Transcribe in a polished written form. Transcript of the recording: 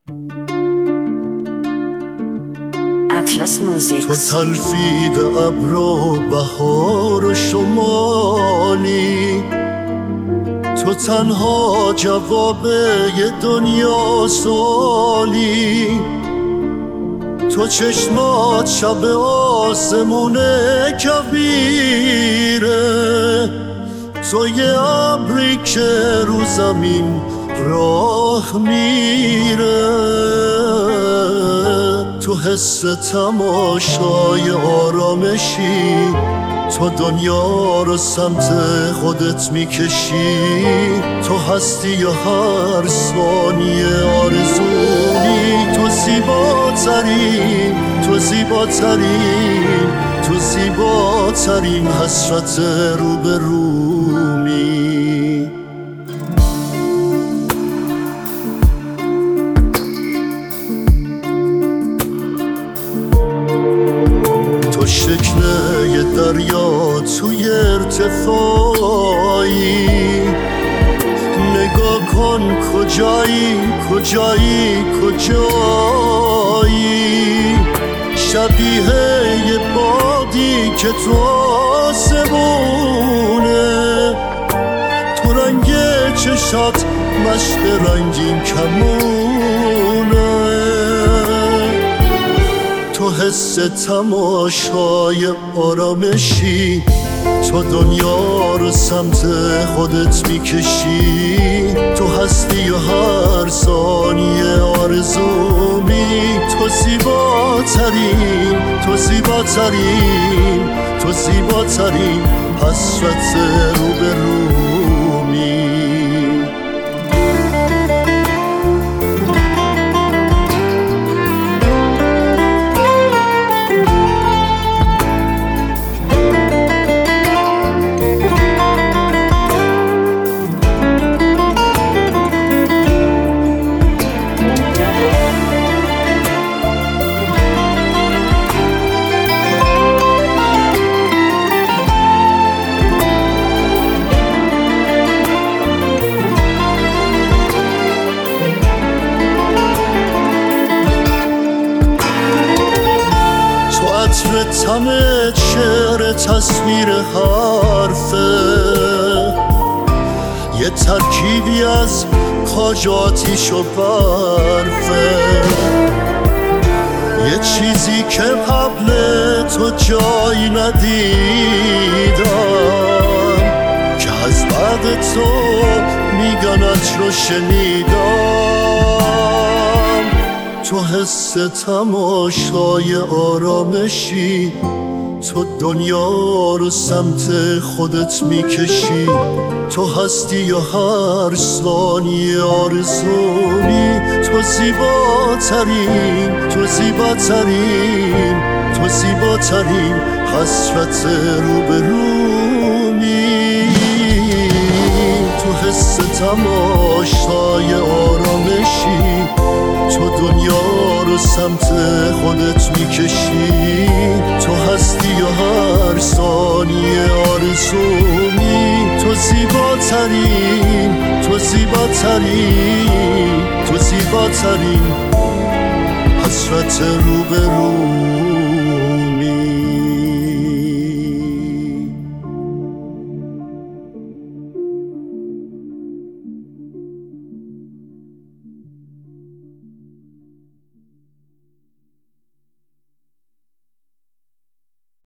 تو تلفیق ابر و بهار و شمالی، تو تنها جواب یه دنیا سوالی، تو چشمات شب آسمون کبیره، تو یه ابری که رو زمین راه میره، تو حس تماشای آرامشی، تو دنیا رو سمت خودت میکشی، تو هستی یا هر ثانیه آرزویی، تو زیباترین، تو زیباترین، تو زیباترین حسرت روبرومی. تو شکل یه دریا توی ارتفاعی، نگاه کن کجایی کجایی کجایی، شبیه یه بادی که تو آسمونه، تو رنگ چشات مشق رنگین کمونه، تو حس تماشای آرامشی، تو دنیا رو سمت خودت میکشی، تو هستی و هر ثانیه آرزومی، تو زیباترین، تو زیباترین، تو زیباترین حسرت روبرومی. تمه شعر تصویر حرفه، یه ترکیبی از کاج آتیش و برفه، یه چیزی که قبل تو جایی ندیدم، که از بعد تو میگنت رو شنیدم، تو حس تماشای آرامشی، تو دنیا رو سمت خودت میکشی، تو هستی یا هر ثانیه آرزومی، تو زیباترین، تو زیباترین، تو زیباترین حسرت روبرومی، تو حس تماشای آرامشی، تو دنیا رو سمت خودت میکشی، تو هستی یا هر ثانیه آرزومی، تو زیباترین، تو زیباترین، تو زیباترین حسرت روبرومی.